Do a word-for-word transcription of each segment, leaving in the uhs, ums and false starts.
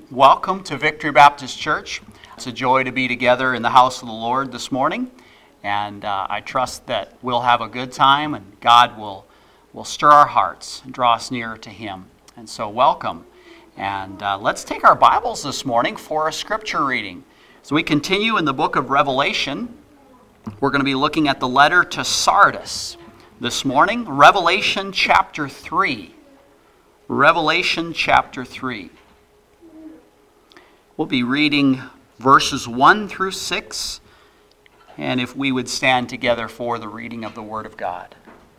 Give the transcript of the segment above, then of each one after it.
Welcome to Victory Baptist Church. It's a joy to be together in the house of the Lord this morning, and uh, I trust that we'll have a good time and God will, will stir our hearts and draw us nearer to Him. And so welcome. And uh, let's take our Bibles this morning for a scripture reading. As we continue in the book of Revelation, we're going to be looking at the letter to Sardis this morning, Revelation chapter three. Revelation chapter three. We'll be reading verses one through six, and if we would stand together for the reading of the Word of God.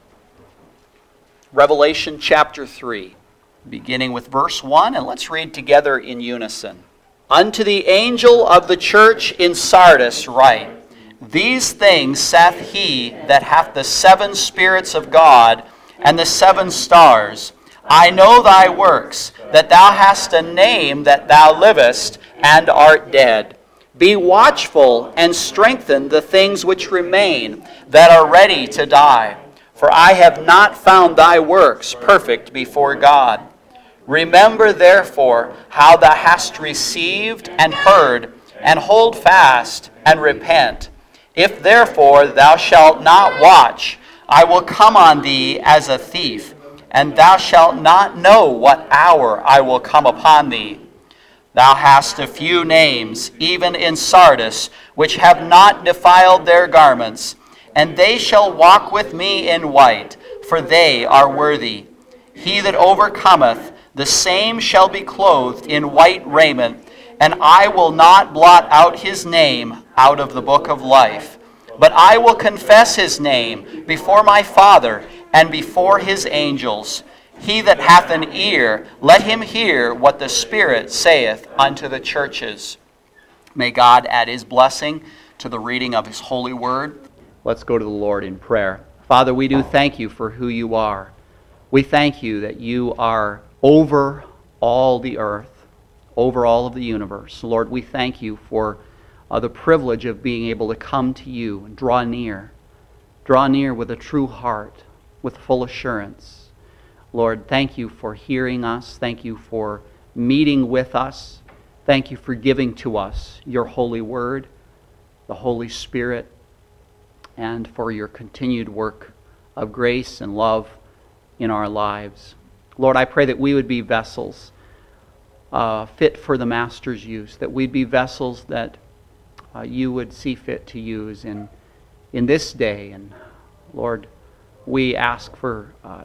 Revelation chapter three, beginning with verse one, and let's read together in unison. Unto the angel of the church in Sardis write, These things saith he that hath the seven spirits of God and the seven stars. I know thy works, that thou hast a name that thou livest, and art dead. Be watchful and strengthen the things which remain, that are ready to die. For I have not found thy works perfect before God. Remember therefore how thou hast received and heard, and hold fast and repent. If therefore thou shalt not watch, I will come on thee as a thief, and thou shalt not know what hour I will come upon thee. Thou hast a few names, even in Sardis, which have not defiled their garments, and they shall walk with me in white, for they are worthy. He that overcometh, the same shall be clothed in white raiment, and I will not blot out his name out of the book of life. But I will confess his name before my Father and before his angels. He that hath an ear, let him hear what the Spirit saith unto the churches. May God add his blessing to the reading of his holy word. Let's go to the Lord in prayer. Father, we do thank you for who you are. We thank you that you are over all the earth, over all of the universe. Lord, we thank you for uh, the privilege of being able to come to you and draw near. Draw near with a true heart, with full assurance. Lord, thank you for hearing us. Thank you for meeting with us. Thank you for giving to us your holy word, the Holy Spirit, and for your continued work of grace and love in our lives. Lord, I pray that we would be vessels uh, fit for the Master's use, that we'd be vessels that uh, you would see fit to use in, in this day. And Lord, we ask for uh,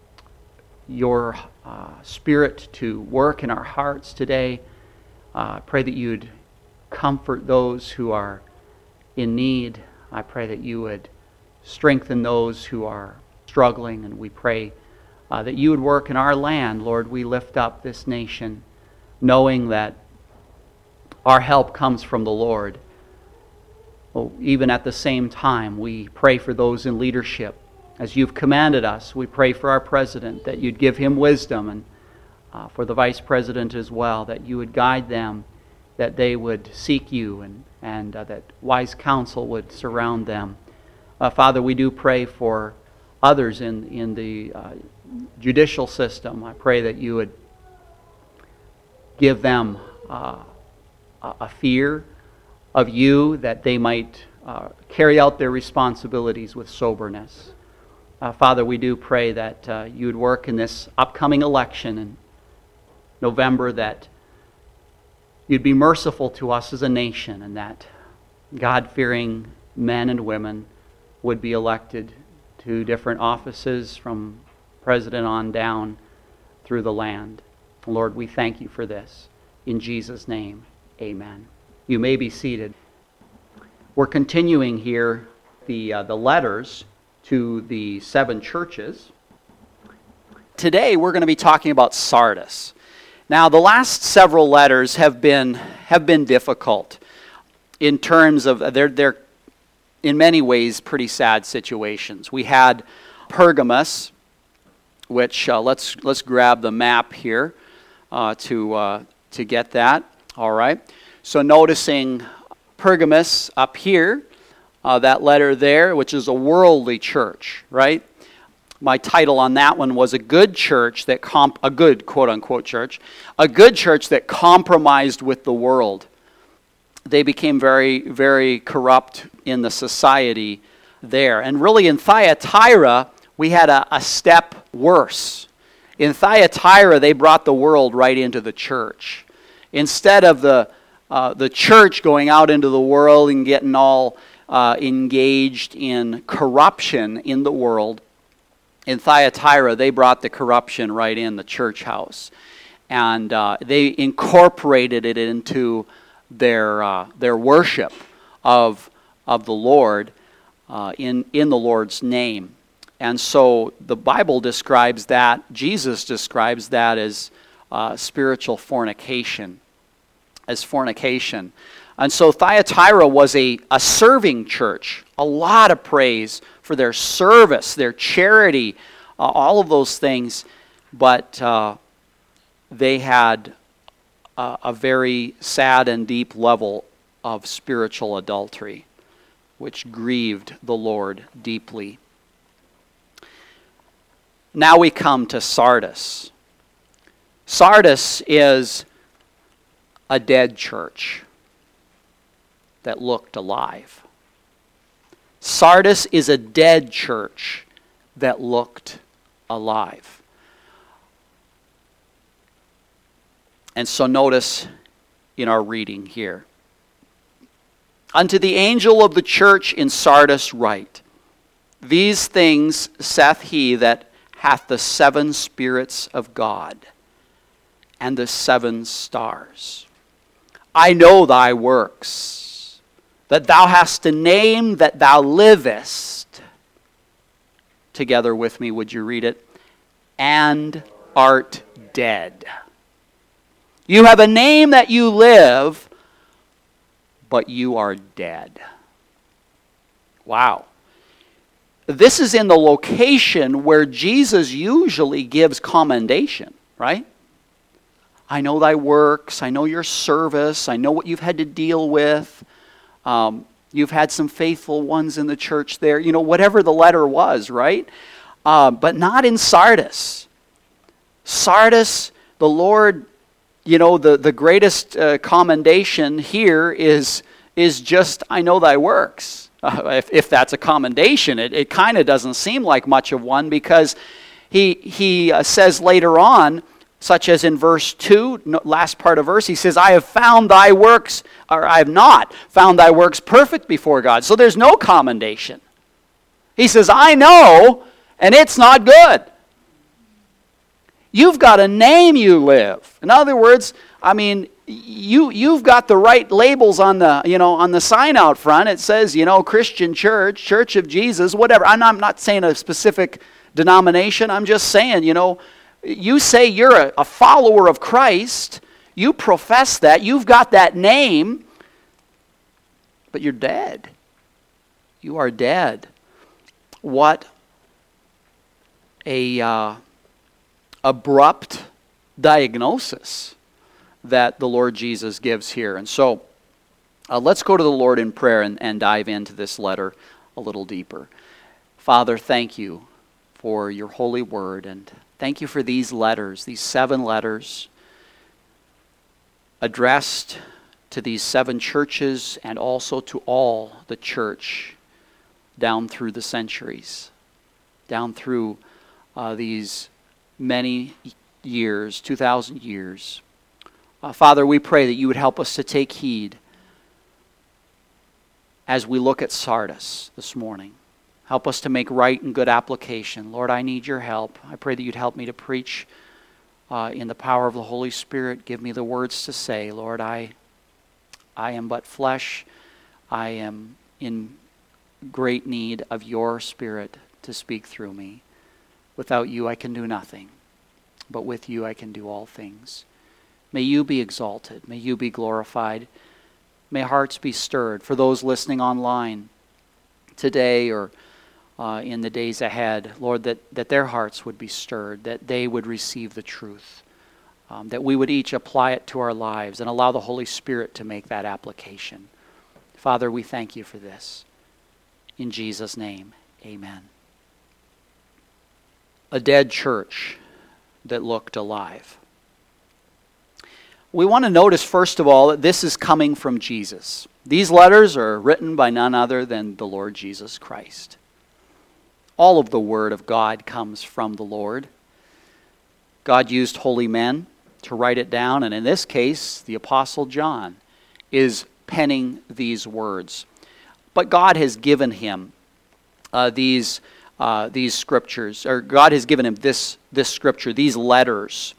your uh, Spirit to work in our hearts today. I uh, pray that you'd comfort those who are in need. I pray that you would strengthen those who are struggling, and we pray uh, that you would work in our land. Lord, we lift up this nation, knowing that our help comes from the Lord. Well, even at the same time, we pray for those in leadership. As you've commanded us, we pray for our president, that you'd give him wisdom, and uh, for the vice president as well, that you would guide them, that they would seek you, and, and uh, that wise counsel would surround them. Uh, Father, we do pray for others in, in the uh, judicial system. I pray that you would give them uh, a fear of you, that they might uh, carry out their responsibilities with soberness. Uh, Father, we do pray that uh, you would work in this upcoming election in November, that you'd be merciful to us as a nation, and that God-fearing men and women would be elected to different offices from president on down through the land. Lord, we thank you for this. In Jesus' name, amen. You may be seated. We're continuing here the uh, the letters to the seven churches. Today we're going to be talking about Sardis. Now, the last several letters have been have been difficult in terms of they're they're in many ways pretty sad situations. We had Pergamos, which uh, let's let's grab the map here uh, to uh, to get that. All right. So noticing Pergamos up here. Uh, that letter there, which is a worldly church, right? My title on that one was a good church that comp a good quote-unquote church, a good church that compromised with the world. They became very, very corrupt in the society there. And really in Thyatira, we had a, a step worse. In Thyatira, they brought the world right into the church. Instead of the uh, the church going out into the world and getting all uh, engaged in corruption in the world, in Thyatira, they brought the corruption right in the church house. And uh, they incorporated it into their uh, their worship of, of the Lord uh, in, in the Lord's name. And so the Bible describes that, Jesus describes that as uh, spiritual fornication, as fornication. And so Thyatira was a, a serving church, a lot of praise for their service, their charity, uh, all of those things. But uh, they had a, a very sad and deep level of spiritual adultery, which grieved the Lord deeply. Now we come to Sardis. Sardis is a dead church that looked alive. Sardis is a dead church that looked alive. And so notice in our reading here. Unto the angel of the church in Sardis write, These things saith he that hath the seven spirits of God and the seven stars. I know thy works, that thou hast a name, that thou livest. Together with me, would you read it? And art dead. You have a name that you live, but you are dead. Wow. This is in the location where Jesus usually gives commendation, right? I know thy works, I know your service, I know what you've had to deal with. Um, you've had some faithful ones in the church there, you know, whatever the letter was, right? Uh, but not in Sardis. Sardis, the Lord, you know, the, the greatest uh, commendation here is, is just, I know thy works. Uh, if, if that's a commendation, it, it kind of doesn't seem like much of one, because he, he uh, says later on, such as in verse two, no, last part of verse, he says, I have found thy works, or I have not found thy works perfect before God. So there's no commendation. He says, I know, and it's not good. You've got a name you live. In other words, I mean, you, you've got the right labels on the, you know, on the sign out front. It says, you know, Christian Church, Church of Jesus, whatever. I'm not, I'm not saying a specific denomination. I'm just saying, you know, you say you're a, a follower of Christ. You profess that. You've got that name. But you're dead. You are dead. What a uh, abrupt diagnosis that the Lord Jesus gives here. And so uh, let's go to the Lord in prayer and, and dive into this letter a little deeper. Father, thank you for your holy word, and thank you for these letters, these seven letters addressed to these seven churches and also to all the church down through the centuries, down through uh, these many years, two thousand years. Uh, Father, we pray that you would help us to take heed as we look at Sardis this morning. Help us to make right and good application. Lord, I need your help. I pray that you'd help me to preach uh, in the power of the Holy Spirit. Give me the words to say. Lord, I, I am but flesh. I am in great need of your Spirit to speak through me. Without you, I can do nothing. But with you, I can do all things. May you be exalted. May you be glorified. May hearts be stirred. For those listening online today or uh, in the days ahead, Lord, that, that their hearts would be stirred, that they would receive the truth, um, that we would each apply it to our lives and allow the Holy Spirit to make that application. Father, we thank you for this. In Jesus' name, amen. a dead church that looked alive. We want to notice, first of all, that this is coming from Jesus. These letters are written by none other than the Lord Jesus Christ. All of the Word of God comes from the Lord. God used holy men to write it down, and in this case, the Apostle John is penning these words. But God has given him uh, these, uh, these scriptures, or God has given him this, this scripture, these letters.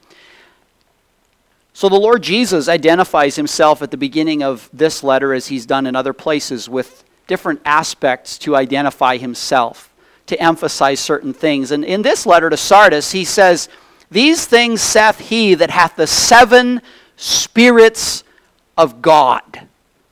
So the Lord Jesus identifies himself at the beginning of this letter, as he's done in other places, with different aspects to identify himself, to emphasize certain things. And in this letter to Sardis, he says, "These things saith he that hath the seven spirits of God."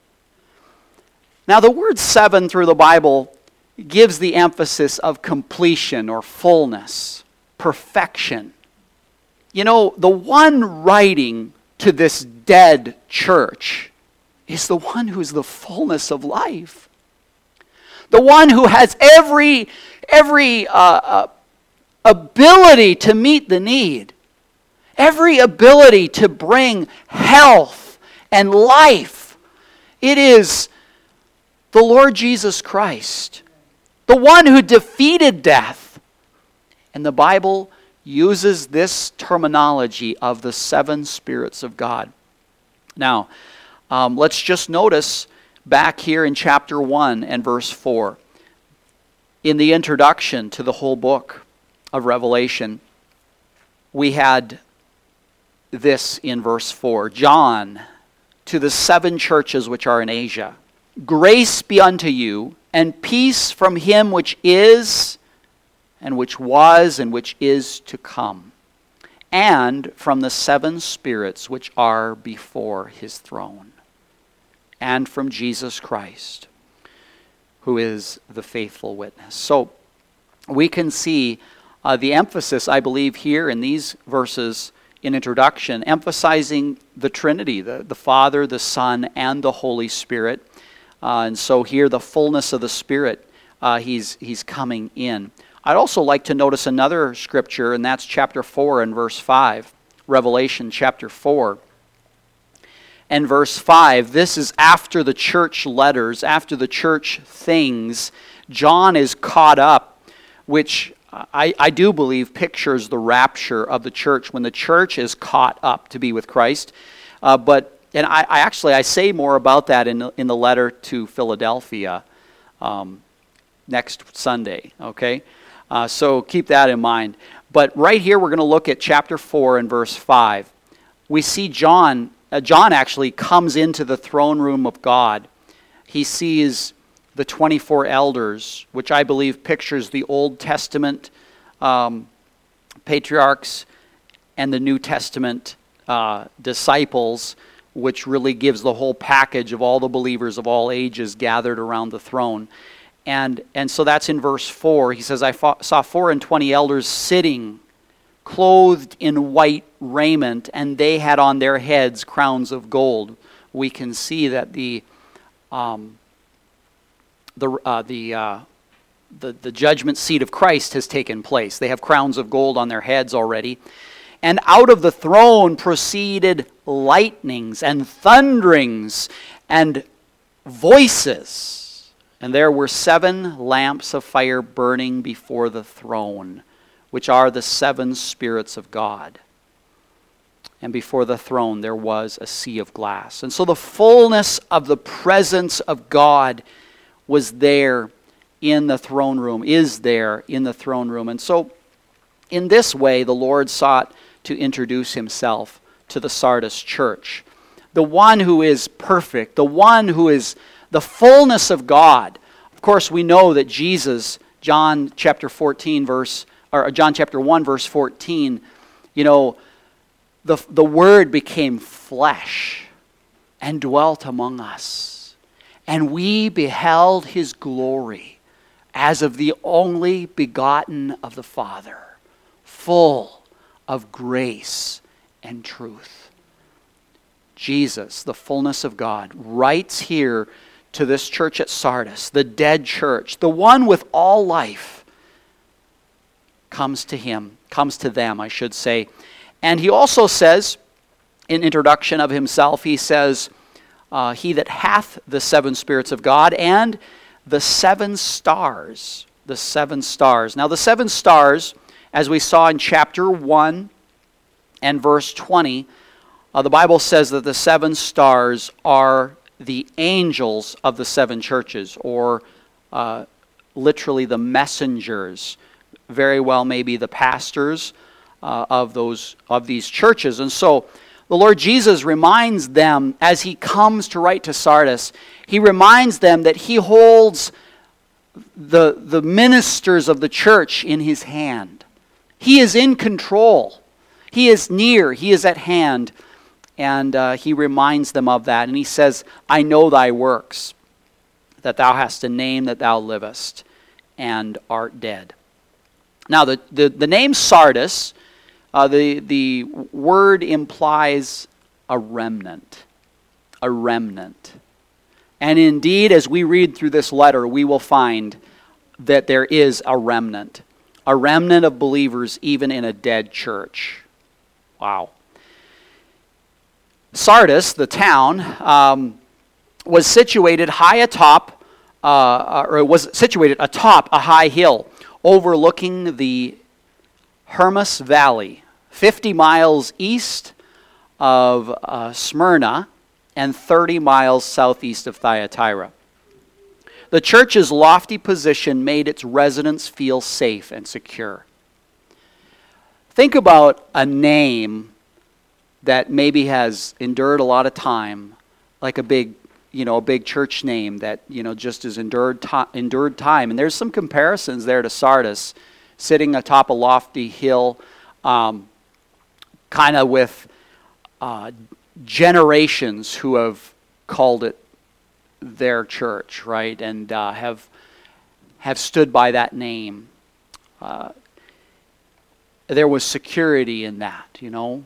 Now the word seven through the Bible gives the emphasis of completion or fullness, perfection. You know, the one writing to this dead church is the one who is the fullness of life. The one who has every, every uh, uh, ability to meet the need. Every ability to bring health and life. It is the Lord Jesus Christ. The one who defeated death. And the Bible uses this terminology of the seven spirits of God. Now, um, let's just notice back here in chapter one and verse four. In the introduction to the whole book of Revelation, we had this in verse four. John, to the seven churches which are in Asia, grace be unto you, and peace from him which is, and which was, and which is to come, and from the seven spirits which are before his throne, and from Jesus Christ, who is the faithful witness. So we can see uh, the emphasis, I believe, here in these verses in introduction, emphasizing the Trinity, the, the Father, the Son, and the Holy Spirit. Uh, and so here the fullness of the Spirit, uh, he's, he's coming in. I'd also like to notice another scripture, and that's chapter four and verse five. Revelation chapter four and verse five. This is after the church letters, after the church things. John is caught up, which I, I do believe pictures the rapture of the church, when the church is caught up to be with Christ. Uh, but and I, I actually I say more about that in the, in the letter to Philadelphia um, next Sunday. Okay. Uh, so keep that in mind. But right here we're going to look at chapter four and verse five. We see John, uh, John actually comes into the throne room of God. He sees the twenty-four elders, which I believe pictures the Old Testament um, patriarchs and the New Testament uh, disciples, which really gives the whole package of all the believers of all ages gathered around the throne. And, and so that's in verse four. He says, I saw four and twenty elders sitting, clothed in white raiment, and they had on their heads crowns of gold. We can see that the um, the uh, the, uh, the the judgment seat of Christ has taken place. They have crowns of gold on their heads already. And out of the throne proceeded lightnings and thunderings and voices. And there were seven lamps of fire burning before the throne, which are the seven spirits of God. And before the throne there was a sea of glass. And so the fullness of the presence of God was there in the throne room, is there in the throne room. And so in this way the Lord sought to introduce himself to the Sardis church. The one who is perfect, the one who is the fullness of God. Of course, we know that Jesus, John chapter fourteen, verse, or John chapter one, verse fourteen, you know, the, the Word became flesh and dwelt among us. And we beheld his glory as of the only begotten of the Father, full of grace and truth. Jesus, the fullness of God, writes here to this church at Sardis, the dead church, the one with all life. comes to him, comes to them, I should say. And he also says, in introduction of himself, he says, uh, he that hath the seven spirits of God and the seven stars. The seven stars. Now the seven stars, as we saw in chapter one and verse twenty, uh, the Bible says that the seven stars are the angels of the seven churches, or uh, literally the messengers. Very well maybe the pastors uh, of those of these churches. And so the Lord Jesus reminds them, as he comes to write to Sardis, he reminds them that he holds the, the ministers of the church in his hand. He is in control. He is near. He is at hand. And uh, he reminds them of that. And he says, I know thy works, that thou hast a name, that thou livest, and art dead. Now, the, the, the name Sardis, uh, the, the word implies a remnant. A remnant. And indeed, as we read through this letter, we will find that there is a remnant. A remnant of believers even in a dead church. Wow. Sardis, the town, um, was situated high atop, uh, or was situated atop a high hill overlooking the Hermus Valley, fifty miles east of uh, Smyrna and thirty miles southeast of Thyatira. The church's lofty position made its residents feel safe and secure. Think about a name that maybe has endured a lot of time, like a big, you know, a big church name that, you know, just has endured to- endured time. And there's some comparisons there to Sardis, sitting atop a lofty hill, um, kind of with uh, generations who have called it their church, right, and uh, have have stood by that name. Uh, there was security in that, you know.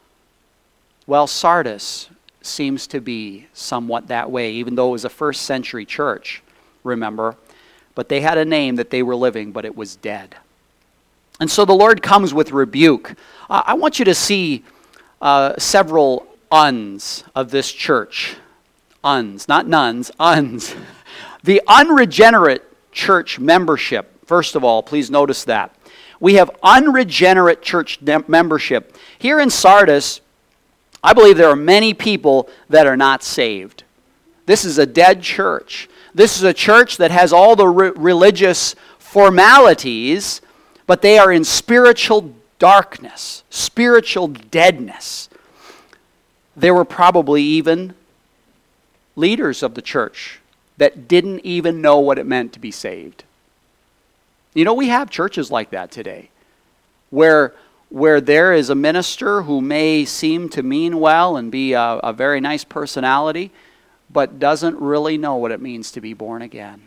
Well, Sardis seems to be somewhat that way, even though it was a first century church, remember. But they had a name that they were living, but it was dead. And so the Lord comes with rebuke. Uh, I want you to see uh, several uns of this church. Uns, not nuns, uns. The unregenerate church membership. First of all, please notice that. We have unregenerate church membership. Here in Sardis, I believe there are many people that are not saved. This is a dead church. This is a church that has all the re- religious formalities, but they are in spiritual darkness, spiritual deadness. There were probably even leaders of the church that didn't even know what it meant to be saved. You know, we have churches like that today, where where there is a minister who may seem to mean well and be a, a very nice personality, but doesn't really know what it means to be born again.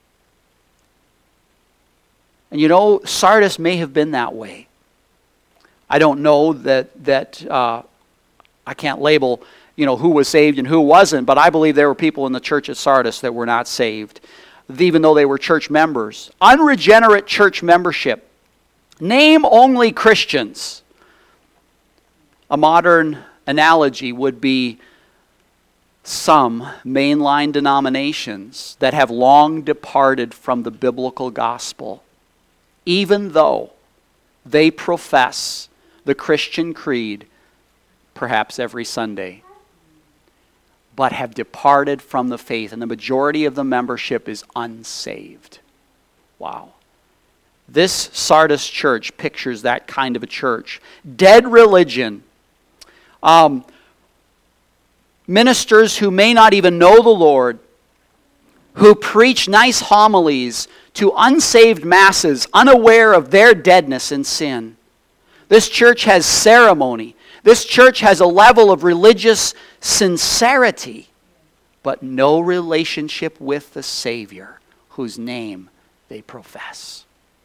And you know, Sardis may have been that way. I don't know that, that uh, I can't label, you know, who was saved and who wasn't, but I believe there were people in the church at Sardis that were not saved, even though they were church members. Unregenerate church membership. Name only Christians. A modern analogy would be some mainline denominations that have long departed from the biblical gospel, even though they profess the Christian creed perhaps every Sunday, but have departed from the faith, and the majority of the membership is unsaved. Wow. This Sardis church pictures that kind of a church. Dead religion. Um, ministers who may not even know the Lord, who preach nice homilies to unsaved masses, unaware of their deadness and sin. This church has ceremony. This church has a level of religious sincerity, but no relationship with the Savior, whose name they profess.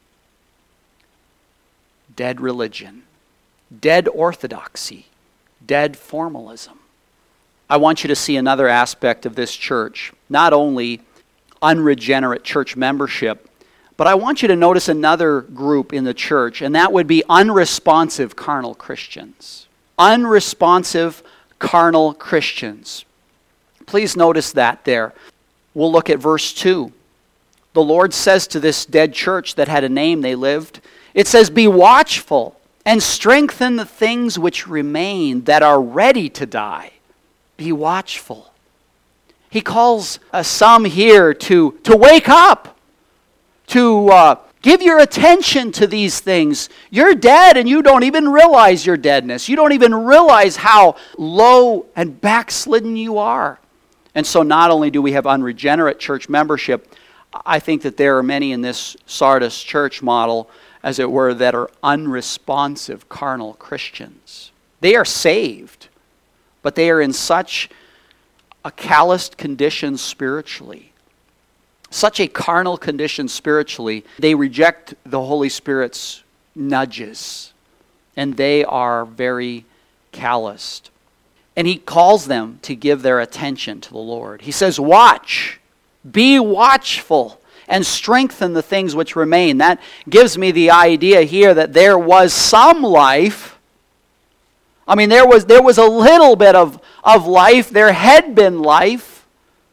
Dead religion, dead orthodoxy, dead formalism. I want you to see another aspect of this church. Not only unregenerate church membership, But I want you to notice another group in the church, and that would be unresponsive carnal Christians. Unresponsive carnal Christians. Please notice that there. We'll look at verse two. The Lord says to this dead church that had a name they lived, it says, "Be watchful and strengthen the things which remain that are ready to die." Be watchful. He calls uh, some here to, to wake up, to uh, give your attention to these things. You're dead and you don't even realize your deadness. You don't even realize how low and backslidden you are. And so not only do we have unregenerate church membership, I think that there are many in this Sardis church model, as it were, that are unresponsive carnal Christians. They are saved, but they are in such a calloused condition spiritually, such a carnal condition spiritually, they reject the Holy Spirit's nudges, and they are very calloused. And he calls them to give their attention to the Lord. He says, watch, be watchful, and strengthen the things which remain. That gives me the idea here that there was some life. I mean, there was there was a little bit of, of life. There had been life.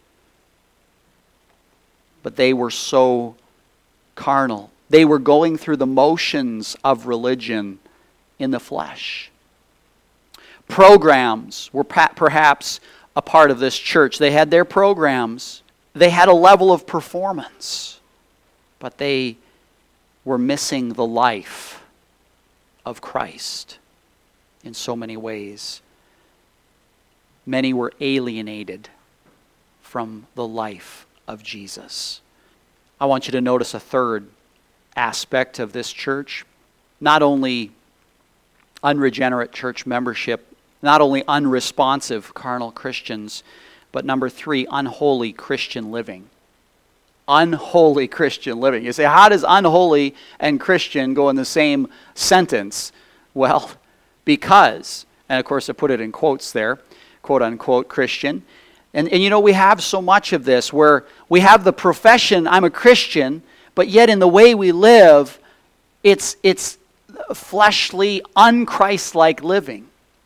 But they were so carnal. They were going through the motions of religion in the flesh. Programs were perhaps a part of this church. They had their programs. They had a level of performance. But they were missing the life of Christ in so many ways. Many were alienated from the life of Jesus. I want you to notice a third aspect of this church. Not only unregenerate church membership, not only unresponsive carnal Christians, but number three, unholy Christian living. Unholy Christian living. You say, how does unholy and Christian go in the same sentence? Well, because, and of course I put it in quotes there, quote unquote Christian. And, and you know, we have so much of this where we have the profession, I'm a Christian, but yet in the way we live, it's, it's fleshly, un-Christ-like living.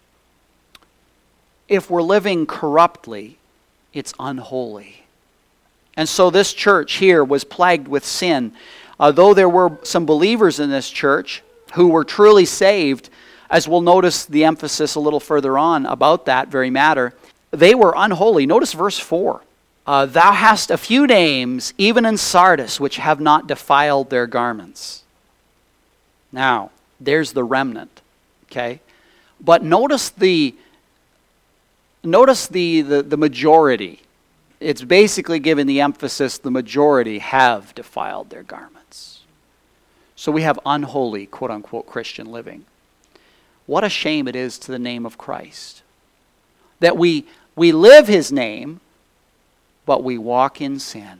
If we're living corruptly, it's unholy. And so this church here was plagued with sin. Uh, though there were some believers in this church who were truly saved, as we'll notice the emphasis a little further on about that very matter, they were unholy. Notice verse four. Uh, Thou hast a few names, even in Sardis, which have not defiled their garments. Now, there's the remnant. Okay? But notice the notice the, the, the majority. It's basically given the emphasis the majority have defiled their garments. So we have unholy, quote-unquote, Christian living. What a shame it is to the name of Christ. That we, we live his name, but we walk in sin.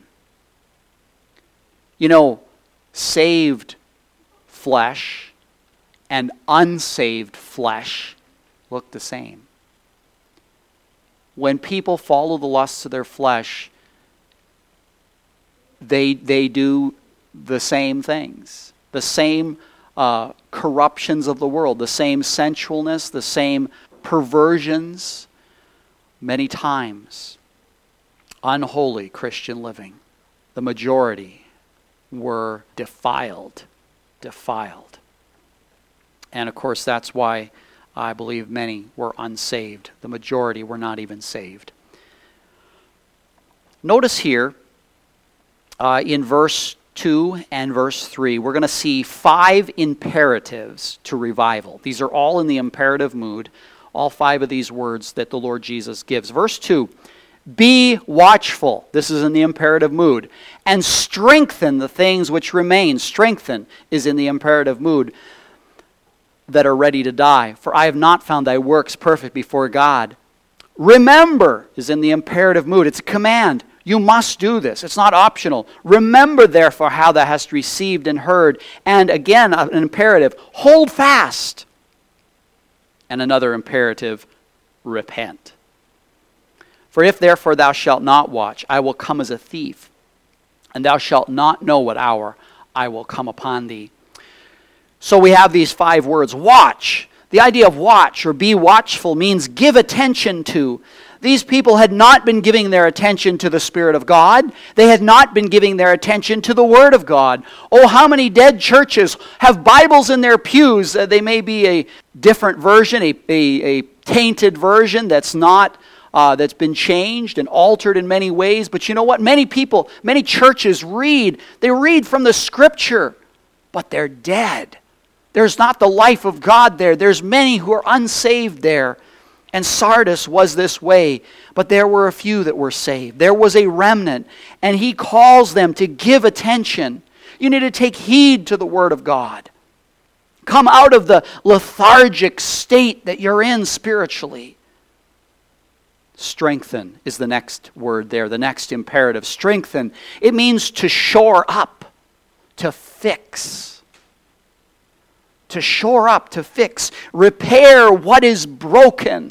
You know, saved flesh and unsaved flesh look the same. When people follow the lusts of their flesh, they, they do the same things. The same uh, corruptions of the world, the same sensualness, the same perversions, many times. Unholy Christian living. The majority were defiled. Defiled. And of course that's why I believe many were unsaved. The majority were not even saved. Notice here uh, in verse two and verse three, we're going to see five imperatives to revival. These are all in the imperative mood, all five of these words that the Lord Jesus gives. Verse two, be watchful. This is in the imperative mood. And strengthen the things which remain. Strengthen is in the imperative mood. That are ready to die. For I have not found thy works perfect before God. Remember is in the imperative mood. It's a command. You must do this. It's not optional. Remember therefore how thou hast received and heard. And again, an imperative. Hold fast. And another imperative. Repent. For if therefore thou shalt not watch, I will come as a thief. And thou shalt not know what hour I will come upon thee. So we have these five words. Watch. The idea of watch or be watchful means give attention to. These people had not been giving their attention to the Spirit of God. They had not been giving their attention to the Word of God. Oh, how many dead churches have Bibles in their pews? Uh, they may be a different version, a, a, a tainted version that's not, uh, that's been changed and altered in many ways. But you know what? Many people, many churches read. They read from the Scripture, but they're dead. There's not the life of God there. There's many who are unsaved there. And Sardis was this way, but there were a few that were saved. There was a remnant, and he calls them to give attention. You need to take heed to the Word of God. Come out of the lethargic state that you're in spiritually. Strengthen is the next word there, the next imperative. Strengthen. It means to shore up, to fix. To shore up, to fix, repair what is broken.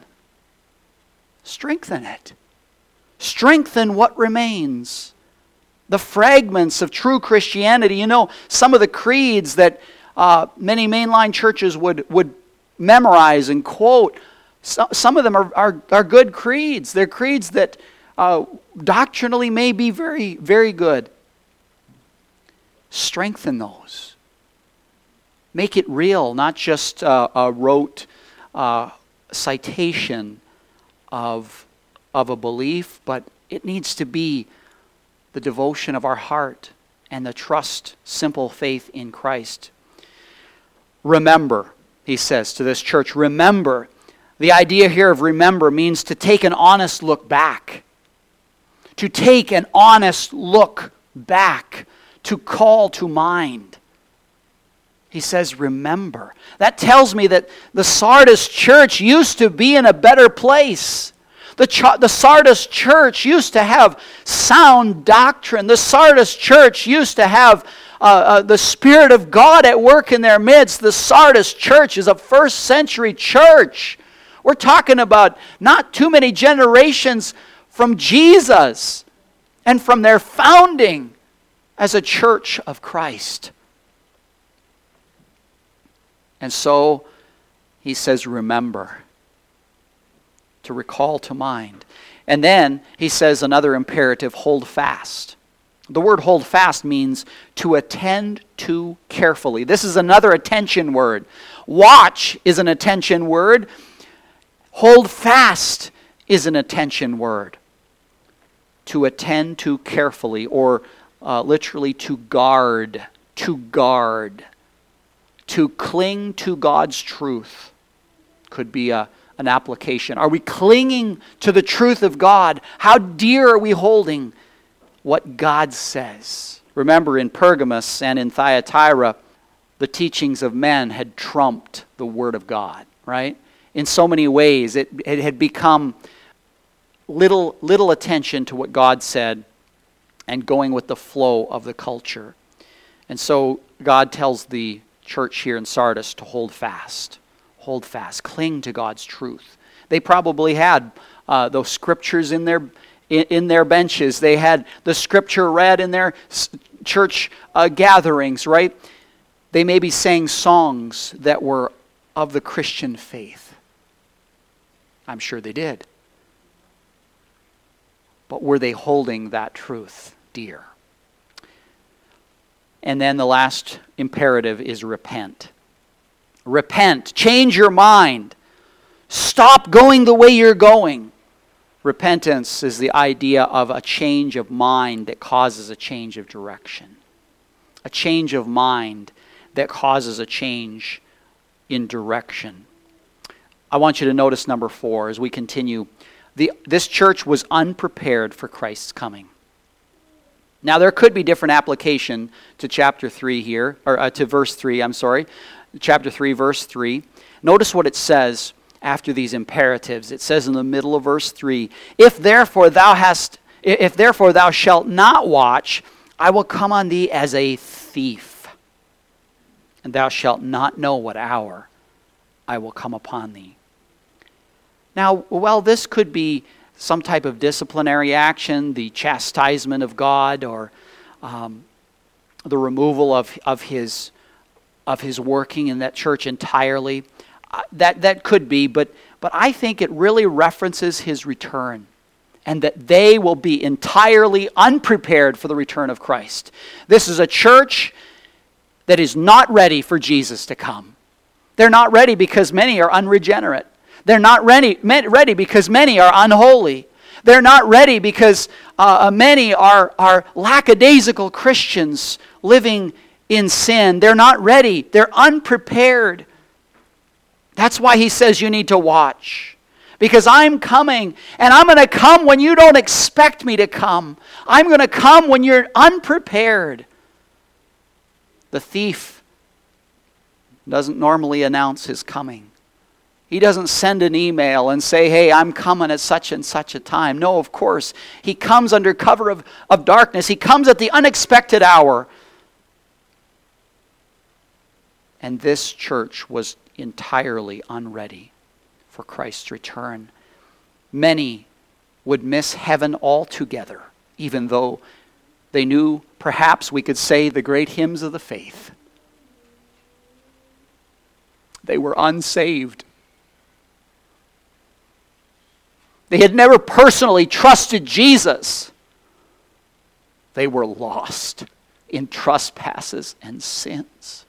Strengthen it. Strengthen what remains. The fragments of true Christianity. You know, some of the creeds that uh, many mainline churches would, would memorize and quote, so, some of them are, are, are good creeds. They're creeds that uh, doctrinally may be very, very good. Strengthen those. Make it real, not just uh, a rote uh, citation of, of a belief, but it needs to be the devotion of our heart and the trust, simple faith in Christ. Remember, he says to this church, remember. The idea here of remember means to take an honest look back. To take an honest look back. To call to mind. He says, remember. That tells me that the Sardis church used to be in a better place. The, ch- the Sardis church used to have sound doctrine. The Sardis church used to have uh, uh, the Spirit of God at work in their midst. The Sardis church is a first century church. We're talking about not too many generations from Jesus and from their founding as a church of Christ. And so, he says, remember. To recall to mind. And then, he says another imperative, hold fast. The word hold fast means to attend to carefully. This is another attention word. Watch is an attention word. Hold fast is an attention word. To attend to carefully, or uh, literally to guard. To guard. To cling to God's truth could be a, an application. Are we clinging to the truth of God? How dear are we holding what God says? Remember, in Pergamos and in Thyatira, the teachings of men had trumped the Word of God, right? In so many ways, it, it had become little, little attention to what God said and going with the flow of the culture. And so God tells the church here in Sardis to hold fast. Hold fast. Cling to God's truth. They probably had uh, those scriptures in their in, in their benches. They had the scripture read in their church uh, gatherings, right? They maybe sang songs that were of the Christian faith. I'm sure they did. But were they holding that truth dear? And then the last imperative is repent. Repent. Change your mind. Stop going the way you're going. Repentance is the idea of a change of mind that causes a change of direction. A change of mind that causes a change in direction. I want you to notice number four as we continue. The, this church was unprepared for Christ's coming. Now, there could be different application to chapter three here, or uh, to verse three, I'm sorry. Chapter three, verse three. Notice what it says after these imperatives. It says in the middle of verse three, If therefore thou hast, if therefore thou shalt not watch, I will come on thee as a thief, and thou shalt not know what hour I will come upon thee. Now, well, this could be some type of disciplinary action, the chastisement of God, or um, the removal of, of his of his working in that church entirely. Uh, that that could be, but but I think it really references his return, and that they will be entirely unprepared for the return of Christ. This is a church that is not ready for Jesus to come. They're not ready because many are unregenerate. They're not ready, ready because many are unholy. They're not ready because uh, many are, are lackadaisical Christians living in sin. They're not ready. They're unprepared. That's why he says you need to watch. Because I'm coming, and I'm going to come when you don't expect me to come. I'm going to come when you're unprepared. The thief doesn't normally announce his coming. He doesn't send an email and say, hey, I'm coming at such and such a time. No, of course. He comes under cover of, of darkness. He comes at the unexpected hour. And this church was entirely unready for Christ's return. Many would miss heaven altogether, even though they knew, perhaps we could say, the great hymns of the faith. They were unsaved. They had never personally trusted Jesus. They were lost in trespasses and sins.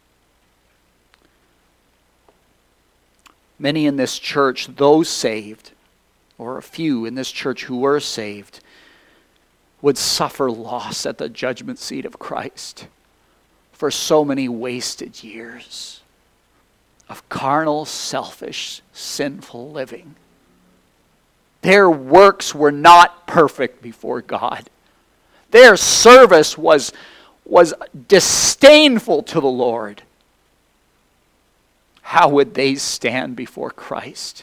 Many in this church, those saved, or a few in this church who were saved, would suffer loss at the judgment seat of Christ for so many wasted years of carnal, selfish, sinful living. Their works were not perfect before God. Their service was, was disdainful to the Lord. How would they stand before Christ?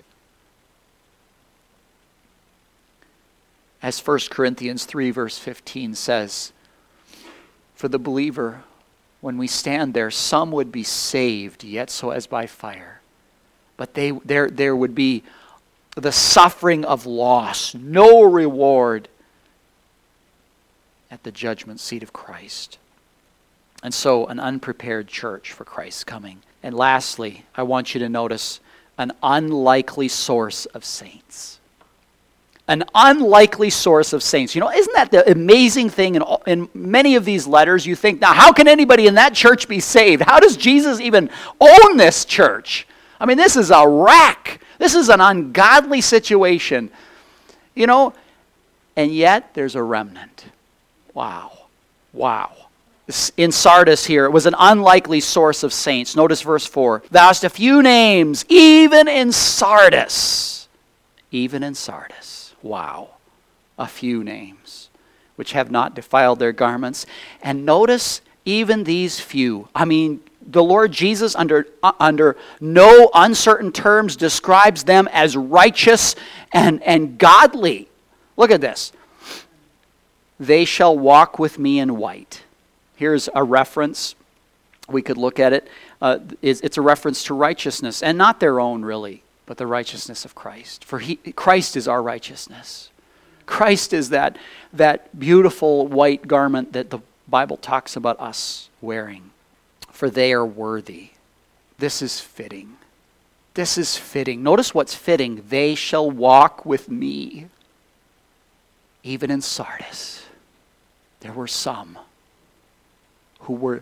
As First Corinthians three verse fifteen says, for the believer, when we stand there, some would be saved, yet so as by fire. But they there there would be the suffering of loss, no reward at the judgment seat of Christ. And so an unprepared church for Christ's coming. And lastly, I want you to notice an unlikely source of saints. An unlikely source of saints. You know, isn't that the amazing thing in, all, in many of these letters? You think, now how can anybody in that church be saved? How does Jesus even own this church? I mean, this is a wreck. This is an ungodly situation. You know, and yet there's a remnant. Wow. Wow. In Sardis here, it was an unlikely source of saints. Notice verse four. Thou hast a few names, even in Sardis. Even in Sardis. Wow. A few names, which have not defiled their garments. And notice, even these few. I mean, the Lord Jesus, under, uh, under no uncertain terms, describes them as righteous and, and godly. Look at this. They shall walk with me in white. Here's a reference. We could look at it. Uh, it's a reference to righteousness, and not their own, really, but the righteousness of Christ. For he, Christ is our righteousness. Christ is that, that beautiful white garment that the Bible talks about us wearing. For they are worthy. This is fitting. This is fitting. Notice what's fitting. They shall walk with me. Even in Sardis, there were some who were,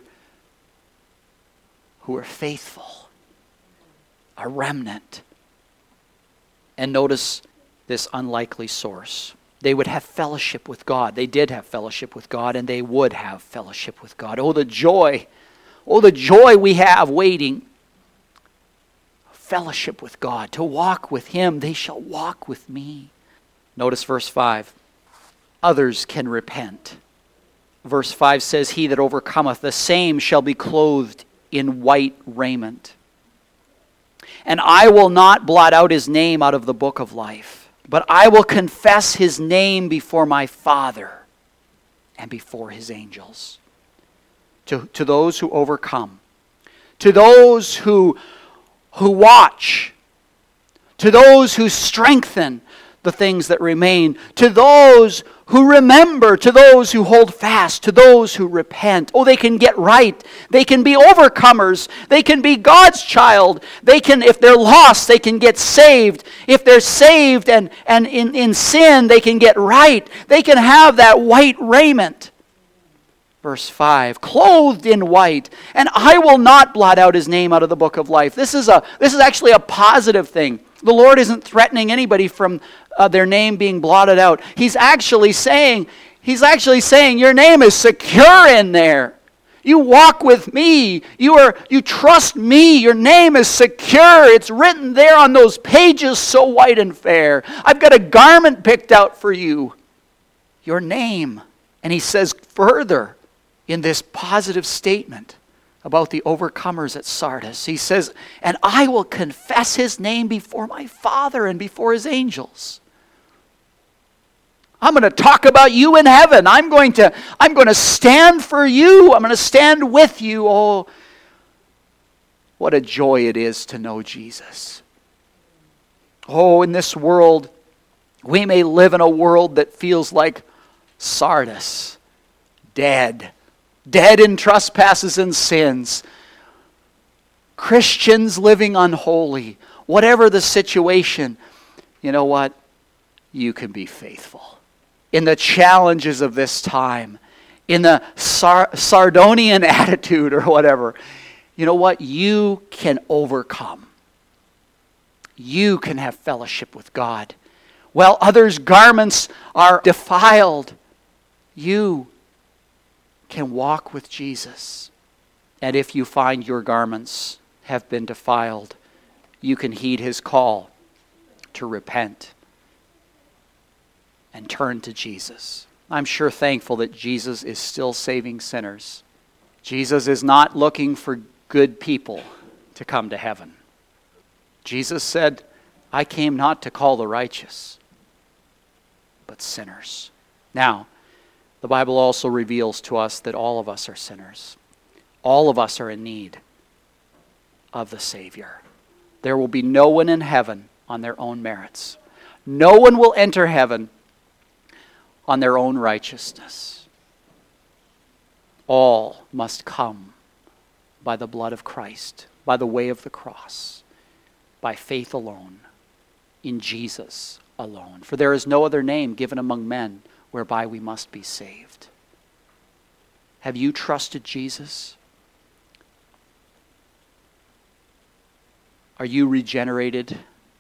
who were faithful, a remnant. And notice this unlikely source. They would have fellowship with God. They did have fellowship with God, and they would have fellowship with God. Oh, the joy. Oh, the joy we have waiting. Fellowship with God, to walk with Him. They shall walk with me. Notice verse five. Others can repent. Verse five says, he that overcometh, the same shall be clothed in white raiment. And I will not blot out his name out of the book of life, but I will confess his name before my Father and before his angels. To, to those who overcome, to those who, who watch, to those who strengthen, the things that remain. To those who remember, to those who hold fast, to those who repent. Oh, they can get right. They can be overcomers. They can be God's child. They can, if they're lost, they can get saved. If they're saved and, and in, in sin, they can get right. They can have that white raiment. Verse five, clothed in white, and I will not blot out his name out of the book of life. This is a this is actually a positive thing. The Lord isn't threatening anybody from uh, their name being blotted out. He's actually saying, He's actually saying, your name is secure in there. You walk with me. You are you trust me. Your name is secure. It's written there on those pages so white and fair. I've got a garment picked out for you. Your name. And he says further, in this positive statement about the overcomers at Sardis. He says, and I will confess his name before my Father and before his angels. I'm going to talk about you in heaven. I'm going to, I'm going to stand for you. I'm going to stand with you. Oh, what a joy it is to know Jesus. Oh, in this world, we may live in a world that feels like Sardis, dead. Dead in trespasses and sins. Christians living unholy. Whatever the situation, you know what? You can be faithful. In the challenges of this time, in the Sar- Sardonian attitude or whatever, you know what? You can overcome. You can have fellowship with God. While others' garments are defiled, you can walk with Jesus. And if you find your garments have been defiled, you can heed his call to repent and turn to Jesus. I'm sure thankful that Jesus is still saving sinners. Jesus is not looking for good people to come to heaven. Jesus said, I came not to call the righteous, but sinners. Now, the Bible also reveals to us that all of us are sinners. All of us are in need of the Savior. There will be no one in heaven on their own merits. No one will enter heaven on their own righteousness. All must come by the blood of Christ, by the way of the cross, by faith alone, in Jesus alone. For there is no other name given among men whereby we must be saved. Have you trusted Jesus? Are you regenerated?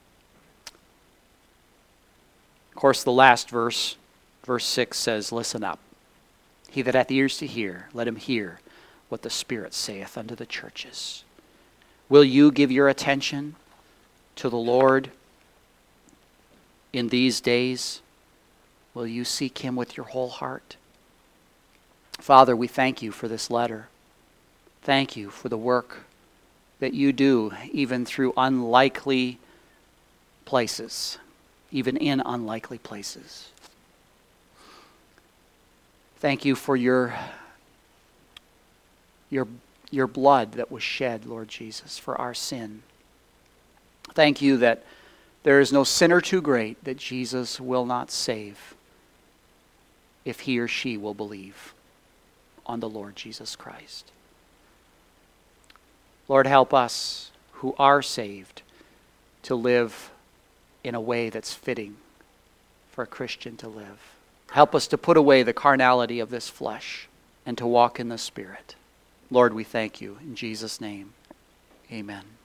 Of course, the last verse, verse six says, listen up. He that hath ears to hear, let him hear what the Spirit saith unto the churches. Will you give your attention to the Lord in these days? Will you seek him with your whole heart? Father, we thank you for this letter. Thank you for the work that you do, even through unlikely places, even in unlikely places. Thank you for your, your, your blood that was shed, Lord Jesus, for our sin. Thank you that there is no sinner too great that Jesus will not save if he or she will believe on the Lord Jesus Christ. Lord, help us who are saved to live in a way that's fitting for a Christian to live. Help us to put away the carnality of this flesh and to walk in the Spirit. Lord, we thank you. In Jesus' name, amen.